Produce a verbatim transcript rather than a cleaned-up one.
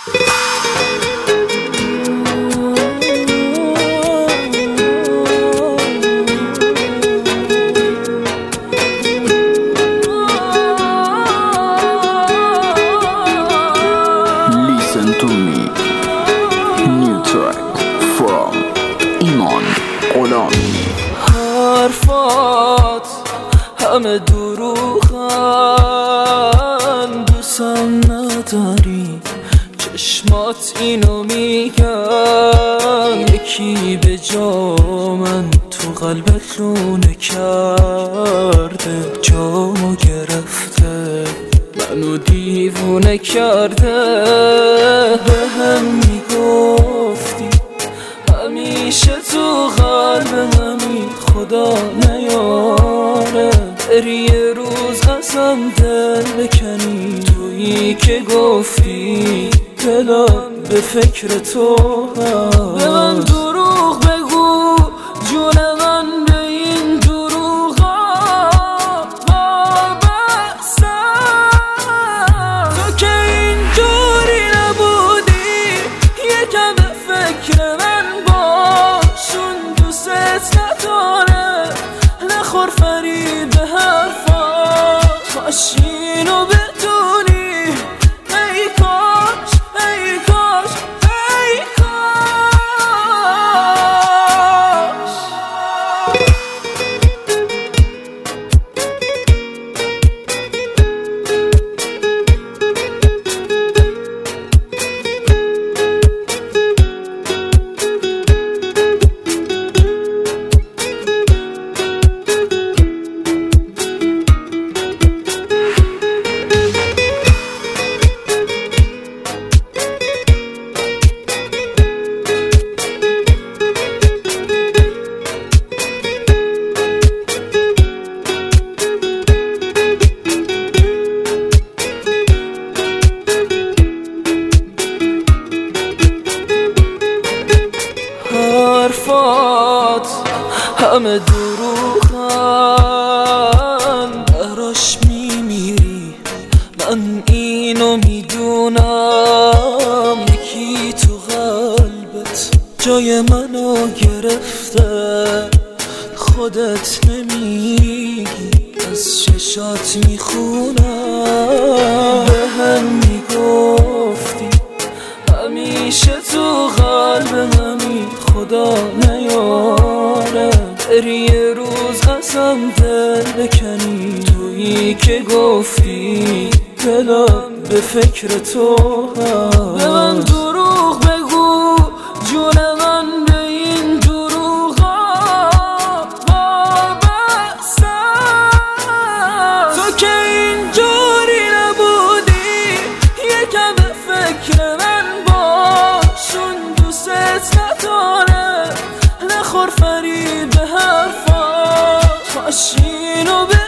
Listen to me. New track from ایمان غلامی. حرفات همه دروغن، دوستم نداری، چشمات اینو میگن، یکی به جا من تو قلبت لونه کرده، جامو گرفته منو دیوونه کرده. به هم میگفتی همیشه تو قلبمی، خدا نیاره بری یه روز ازم دل بکنی، تویی که گفتی دلم به فکر تو هست. به من دروغ بگو جون من، به این دروغا وابستم. تو که اینجوری نبودی، یکم به فکر من باشون، دوست نداره نخور فریب حرفاش، کاش اینو بدونی. ای کاش ای کاش ای کاش. حرفات همه دروغن، براش میمیری من اینو میدونم، یکی تو قلبت جای منو گرفته، خودت نمیگی از چشات میخونم. به هم میگفتی همیشه تو قلبمی، خدا نیاره بری یه روز ازم دل بکنی، تویی که گفتی دلم به فکر تو هست. به من دروغ بگو جون من، به این دروغا وابستم. تو که اینجوری نبودی، یکم به فکر من باشون، دوست نداره نخور فریب حرفاش، کاش اینو